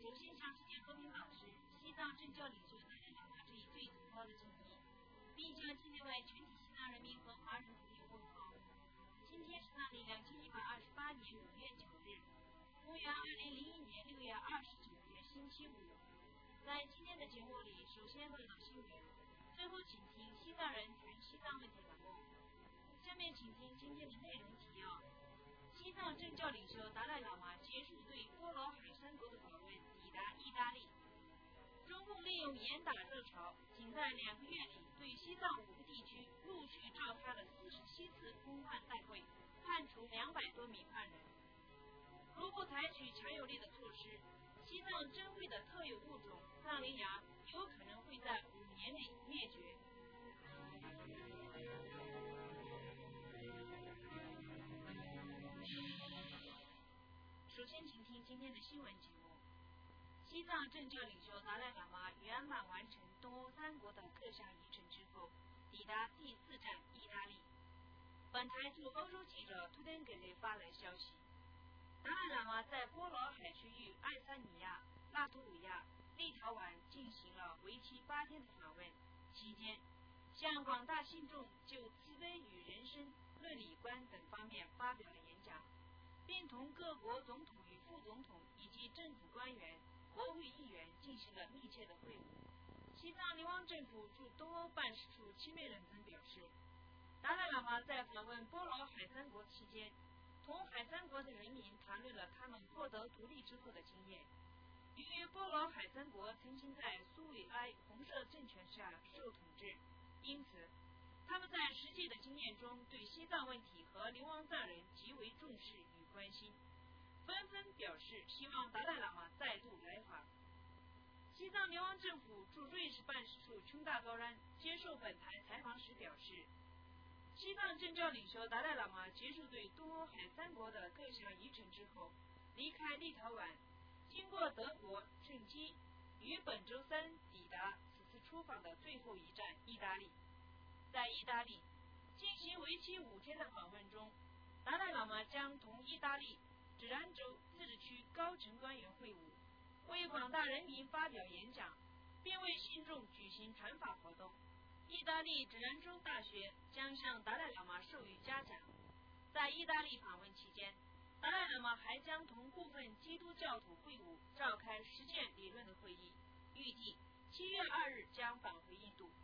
首先向世界和平表示西藏政教领袖达赖喇嘛致以最崇高的敬意，并向境内外全体西藏人民和华人朋友问好。今天是藏历2128年5月9日，公元2001年6月29日星期五。在今天的节目里，首先报道新闻，最后请听西藏人谈西藏问题栏目。下面请听今天的内容提要。西藏政教领袖达赖喇嘛结束对波罗海三国的访问，抵达意大利。中共利用严打热潮，仅在2个月里对西藏5个地区陆续召开了47次公判大会，判处200多名犯人。如不采取强有力的措施，西藏珍贵的特有物种藏羚羊有可能会在5年内灭绝。首先请听今天的新闻节目。西藏政教领袖达赖喇嘛圆满完成东欧3国的各项仪程之后，抵达第4站意大利。本台驻欧洲记者图登格雷发来消息，达赖喇嘛在波罗海区域爱沙尼亚、拉脱维亚、立陶宛进行了为期8天的访问，期间向广大信众就慈悲与人生、伦理观等方面发表了演讲，并同各国总统与副总统以及政府官员、国会议员进行了密切的会晤。西藏流亡政府驻东欧办事处亲密人曾表示，达赖喇嘛在访问波罗海三国期间，同海三国的人民谈论了他们获得独立之后的经验。由于波罗海三国曾经在苏维埃红色政权下受统治，因此他们在实际的经验中对西藏问题和流亡藏人极为重视与关心，纷纷表示希望达赖喇嘛再度来访。西藏流亡政府驻瑞士办事处琼大高然接受本台采访时表示，西藏政教领袖达赖喇嘛结束对东欧海三国的各项仪程之后，离开立陶宛，经过德国、圣基，于本周3抵达此次出访的最后一站意大利。在意大利进行为期5天的访问中，达赖喇嘛将同意大利指南州自治区高层官员会晤，为广大人民发表演讲，并为信众举行传法活动。意大利指南州大学将向达赖喇嘛授予嘉奖。在意大利访问期间，达赖喇嘛还将同部分基督教徒会晤，召开实践理论的会议，预计7月2日将返回印度。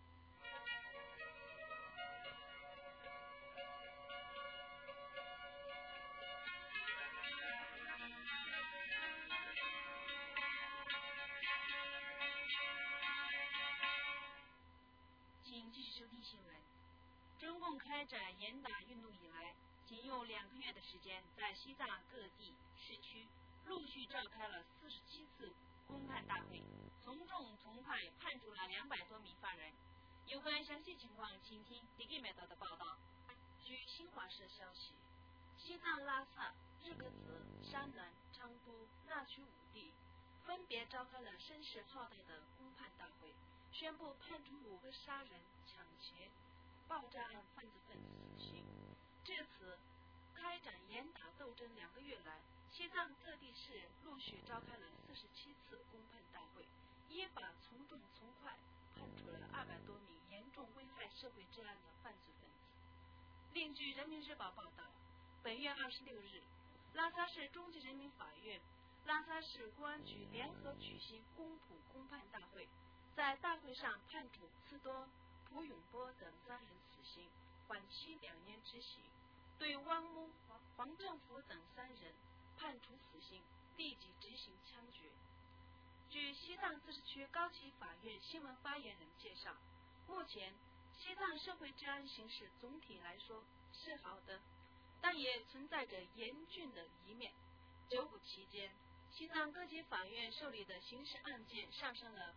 请继续收听新闻。中共开展严打运动以来，仅用2个月的时间，在西藏各地市区陆续召开了47次公判大会，从重从快判处了200多名犯人。有关详细情况，请听迪吉梅德的报道。 据新华社消息，西藏拉萨、日喀则、山南、昌都、纳曲5地分别召开了声势浩大的公判大会，宣布判处5个杀人、抢劫、爆炸案犯罪分子死刑。至此，开展严打斗争2个月来，西藏各地市陆续召开了47次公判大会，依法从重从快判处了200多名严重危害社会治安的犯罪分子。另据人民日报报道，本月26日，拉萨市中级人民法院、拉萨市公安局联合举行公普公判大会，在大会上判处次多、蒲永波等3人死刑，缓期2年执行；对汪某、黄政福等3人判处死刑，立即执行枪决。据西藏自治区高级法院新闻发言人介绍，目前西藏社会治安形势总体来说是好的，但也存在着严峻的一面。9.5期间，西藏各级法院受理的刑事案件上升了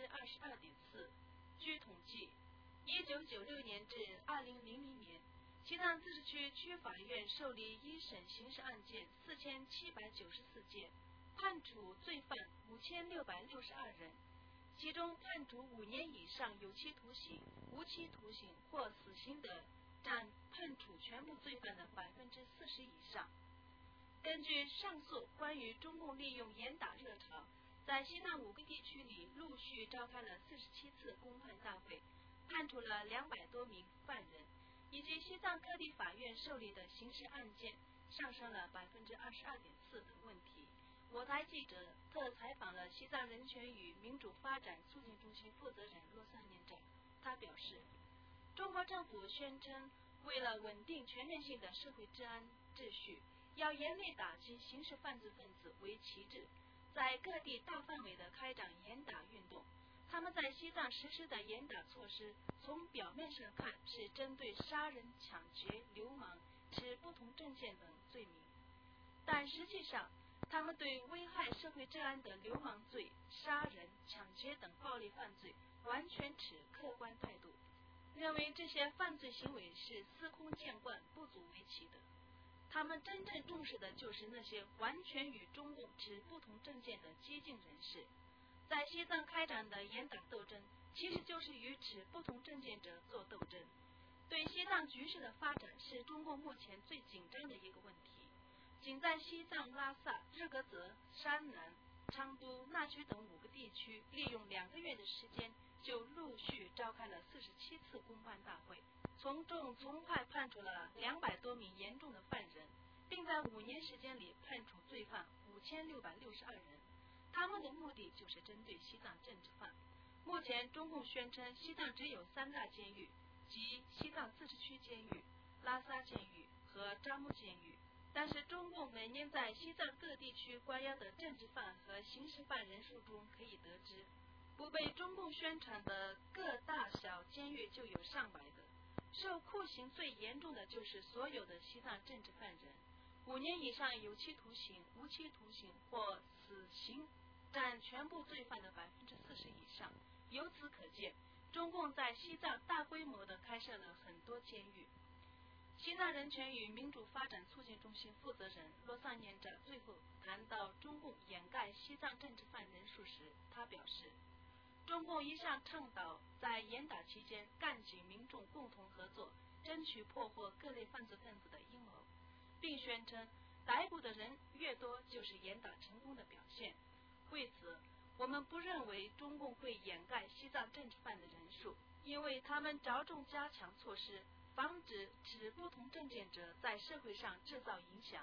22.4%。据统计，1996年至2000年，西藏自治区区法院受理一审刑事案件4794件，判处罪犯5662人，其中判处5年以上有期徒刑、无期徒刑或死刑的占判处全部罪犯的40%以上。 根据上述关于中共利用严打热潮，在西藏5个地区里陆续召开了47次公判大会，判处了200多名犯人，以及西藏各地法院受理的刑事案件上升了22.4%等问题。我台记者特采访了西藏人权与民主发展促进中心负责人洛桑年长，他表示，中国政府宣称为了稳定全面性的社会治安秩序，要严厉打击刑事犯罪分子为旗帜，在各地大范围的开展严打运动。他们在西藏实施的严打措施，从表面上看是针对杀人、抢劫、流氓、持不同政见等罪名，但实际上他们对危害社会治安的流氓罪、杀人、抢劫等暴力犯罪完全持客观态度，认为这些犯罪行为是司空见惯、不足为奇的。他们真正重视的就是那些完全与中共持不同政见的激进人士。在西藏开展的严打斗争，其实就是与持不同政见者做斗争。对西藏局势的发展是中共目前最紧张的一个问题。仅在西藏拉萨、日喀则、山南、昌都、纳曲等5个地区，利用2个月的时间，就陆续召开了47次公判大会，从重从快判处了200多名严重的犯人，并在5年时间里判处罪犯5662人。他们的目的就是针对西藏政治犯。目前中共宣称西藏只有3大监狱，即西藏自治区监狱、拉萨监狱和扎木监狱，但是中共每年在西藏各地区关押的政治犯和刑事犯人数中可以得知，不被中共宣传的各大小监狱就有上百的。受酷刑最严重的就是所有的西藏政治犯人，5年以上有期徒刑、无期徒刑或死刑占全部罪犯的40%以上。由此可见，中共在西藏大规模地开设了很多监狱。西藏人权与民主发展促进中心负责人洛桑年长最后谈到中共掩盖西藏政治犯人数时，他表示，中共一向倡导在严打期间干警民众共同合作，争取破获各类犯罪分子的阴谋，并宣称逮捕的人越多就是严打成功的表现。为此，我们不认为中共会掩盖西藏政治犯的人数，因为他们着重加强措施，防止持不同政见者在社会上制造影响。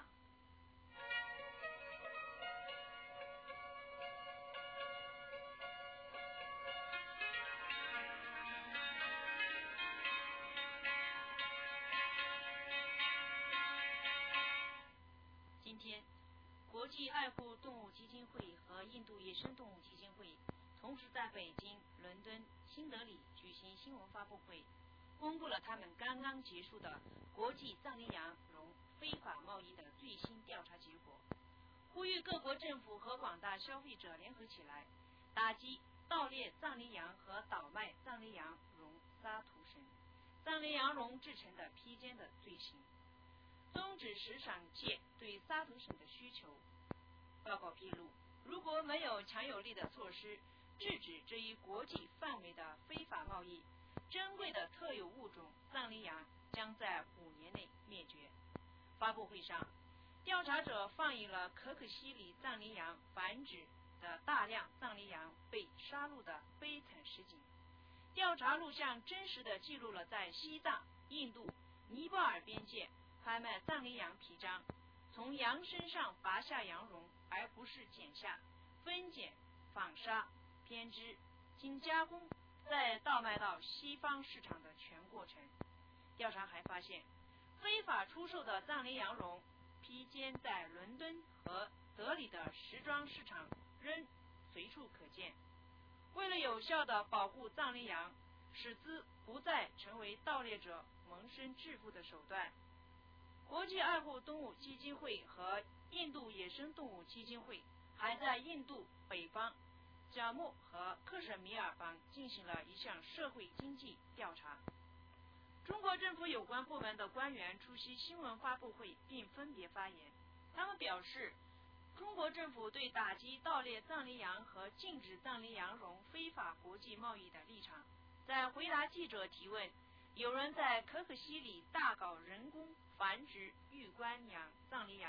今天，国际爱护动物基金会和印度野生动物基金会同时在北京、伦敦、新德里举行新闻发布会，公布了他们刚刚结束的国际藏羚羊绒非法贸易的最新调查结果，呼吁各国政府和广大消费者联合起来，打击盗猎藏羚羊和倒卖藏羚羊绒沙土绳、藏羚羊绒制成的披肩的罪行，终止市场界对沙土绳的需求。报告披露，如果没有强有力的措施制止这一国际范围的非法贸易，珍贵的特有物种藏羚羊将在5年内灭绝。发布会上，调查者放映了可可西里藏羚羊繁殖的大量藏羚羊被杀戮的悲惨实景。调查录像真实地记录了在西藏、印度、尼泊尔边界拍卖藏羚羊皮张，从羊身上拔下羊绒，而不是剪下、分拣、纺纱、编织、经加工，再倒卖到西方市场的全过程。调查还发现，非法出售的藏羚羊绒披肩在伦敦和德里的时装市场仍随处可见。为了有效地保护藏羚羊，使之不再成为盗猎者谋生致富的手段，国际爱护动物基金会和印度野生动物基金会还在印度北方贾木和克什米尔邦进行了一项社会经济调查。中国政府有关部门的官员出席新闻发布会并分别发言，他们表示，中国政府对打击盗猎藏羚羊和禁止藏羚羊绒非法国际贸易的立场。在回答记者提问，有人在可可西里大搞人工繁殖玉冠羊藏羚羊，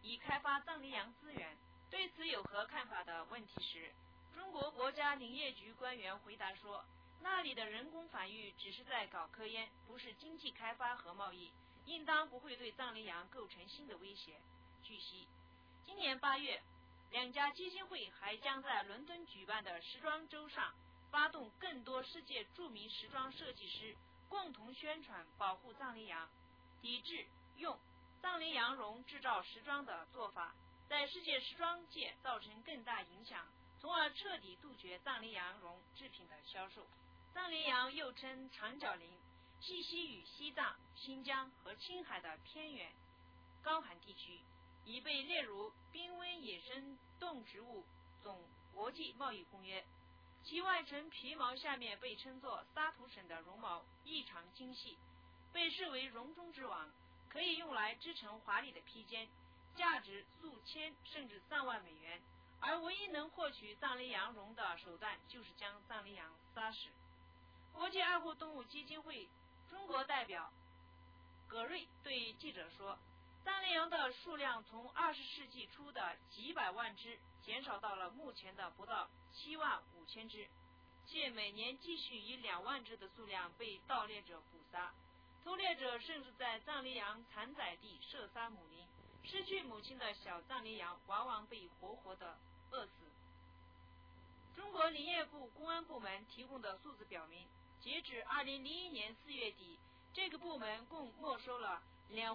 以开发藏羚羊资源。对此有何看法的问题时，中国国家林业局官员回答说，那里的人工繁育只是在搞科研，不是经济开发和贸易，应当不会对藏羚羊构成新的威胁。据悉，今年8月，两家基金会还将在伦敦举办的时装周上发动更多世界著名时装设计师共同宣传保护藏羚羊，抵制用藏羚羊绒制造时装的做法，在世界时装界造成更大影响，从而彻底杜绝藏羚羊绒制品的销售。藏羚羊又称长角羚，栖息于西藏、新疆和青海的偏远高寒地区，已被列入濒危野生动植物总国际贸易公约。其外层皮毛下面被称作沙图省的绒毛异常精细，被视为绒中之王，可以用来织成华丽的披肩，价值数千甚至上万美元。而唯一能获取藏羚羊绒的手段就是将藏羚羊杀死。国际爱护动物基金会中国代表葛瑞对记者说，藏羚羊的数量从20世纪初的几百万只减少到了目前的不到7万5千只，且每年继续以2万只的数量被盗猎者捕杀。偷猎者甚至在藏羚羊产崽地射杀母羚，失去母亲的小藏羚羊往往被活活的饿死。中国林业部公安部门提供的数字表明，截止2001年4月底，这个部门共没收了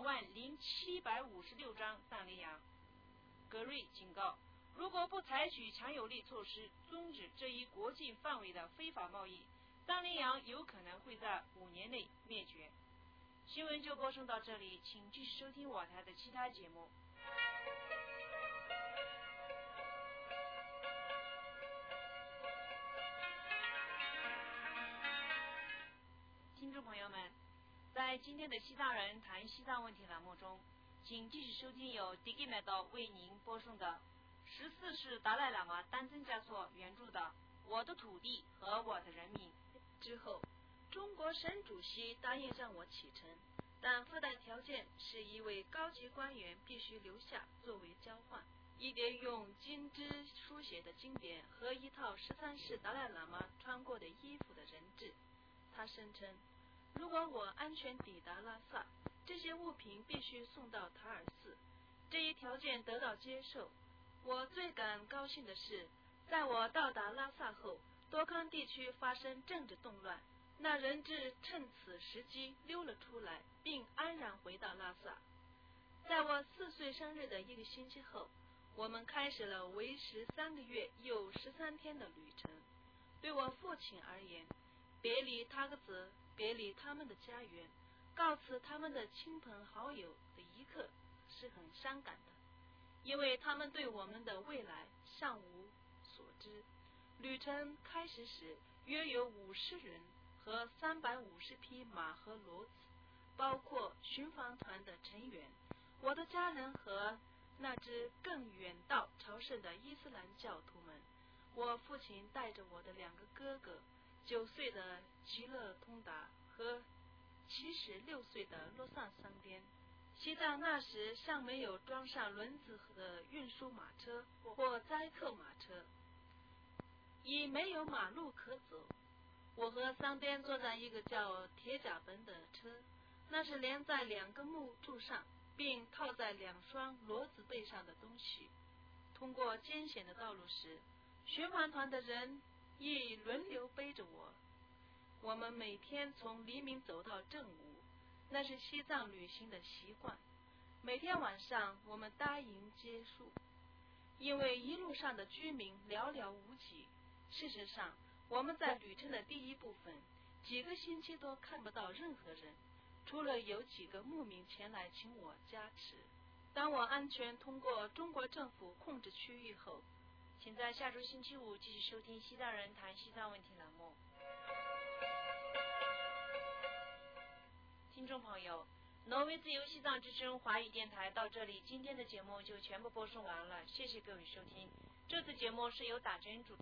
20756张藏羚羊。葛瑞警告，如果不采取强有力措施终止这一国际范围的非法贸易，藏羚羊有可能会在5年内灭绝。新闻就播送到这里，请继续收听我台的其他节目。听众朋友们，在今天的西藏人谈西藏问题栏目中，请继续收听由 Digimedo 为您播送的14世达赖喇嘛丹增嘉措原著的《我的土地和我的人民》。 之后，中国省主席答应让我启程，但附带条件是一位高级官员必须留下作为交换，一叠用金枝书写的经典和一套13世达赖喇嘛穿过的衣服的人质。他声称，如果我安全抵达拉萨，这些物品必须送到塔尔寺。这一条件得到接受。我最感高兴的是，在我到达拉萨后，多康地区发生政治动乱，那人质趁此时机溜了出来，并安然回到拉萨。在我4岁生日的1个星期后，我们开始了为时3个月又13天的旅程。对我父亲而言，别离他格子，别离他们的家园，告辞他们的亲朋好友的一刻是很伤感的，因为他们对我们的未来尚无所知。旅程开始时，约有50人和350匹马和骡子，包括巡防团的成员，我的家人和那支更远道朝圣的伊斯兰教徒们。我父亲带着我的2个哥哥，9岁的吉勒通达和76岁的洛桑桑颠。西藏那时尚没有装上轮子的运输马车或载客马车，已没有马路可走。我和桑颠坐在一个叫铁甲本的车，那是连在2个木柱上并套在2双骡子背上的东西。通过艰险的道路时，巡防团的人亦轮流背着我。我们每天从黎明走到正午，那是西藏旅行的习惯。每天晚上我们搭营结束，因为一路上的居民寥寥无几。事实上，我们在旅程的第一部分几个星期都看不到任何人，除了有几个牧民前来请我加持。当我安全通过中国政府控制区域后， 请在下周星期五继续收听西藏人谈西藏问题栏目。听众朋友，挪威自由西藏之声华语电台到这里，今天的节目就全部播送完了，谢谢各位收听。这次节目是由打针主